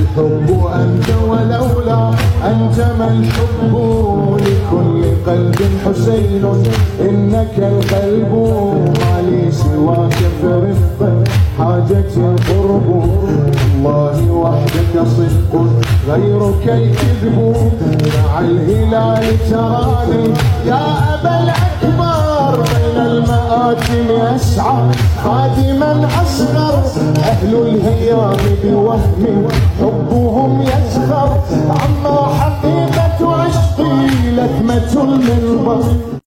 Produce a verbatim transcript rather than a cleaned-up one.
الحب أنت ولولا أنت ما الحب لكل قلب حسين إنك القلب ما لي سواك فرفة حاجتي القرب الله وحدك صدق غيرك الكذب مع الهلال تراني يا أبا الأكبر بين المآتم يسعى خادما أصغر أهل الهيام بوهم حبهم يسخر عما حقيقة عشقي لثمة المنبر